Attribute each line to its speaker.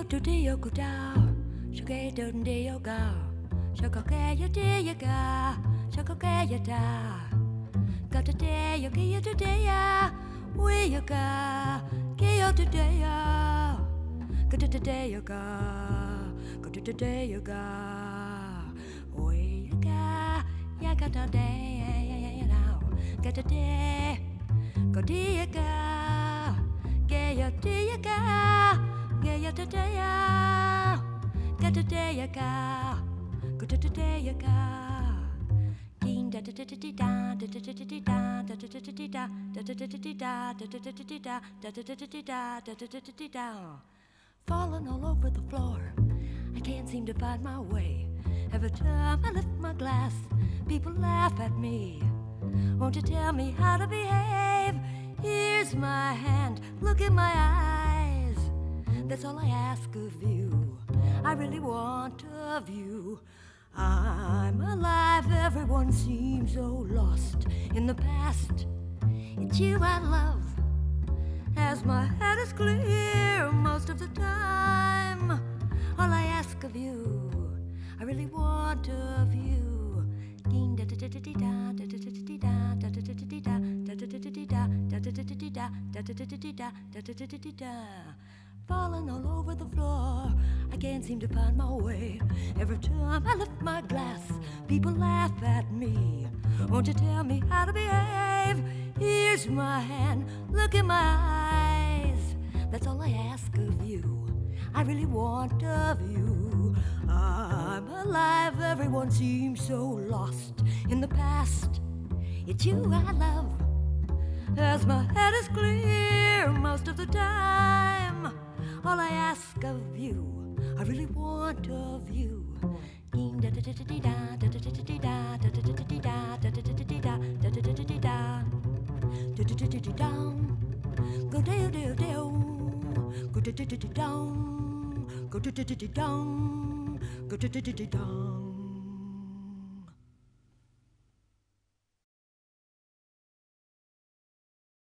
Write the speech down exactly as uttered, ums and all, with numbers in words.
Speaker 1: to the yoga down, so get to the yoga, so go get your day yoga, so go get your da. Got to day yoga, you to day, we yoga, get your today, go to the day yoga, go to the day yoga, we yoga, ya got a day now, get a day, go to yoga, get your day yoga. Get your today, get today, ya ga, go to today, ya ga. Ding da da da da da da da da da da da da da da da da da da. Falling all over the floor, I can't seem to find my way. Every time I lift my glass, people laugh at me. Won't you tell me how to behave? Here's my hand, look in my eyes. That's all I ask of you. I really want of you. I'm alive, everyone seems so lost in the past. It's you I love, as my head is clear most of the time. All I ask of you, I really want of you. Falling all over the floor, I can't seem to find my way. Every time I lift my glass, people laugh at me. Won't you tell me how to behave? Here's my hand, look in my eyes. That's all I ask of you. I really want of you. I'm alive, everyone seems so lost in the past. It's you I love, as my head is clear most of the time. All I ask of you, I really want of you. Go do do do, go do do do down, go do do do down, go do do do down.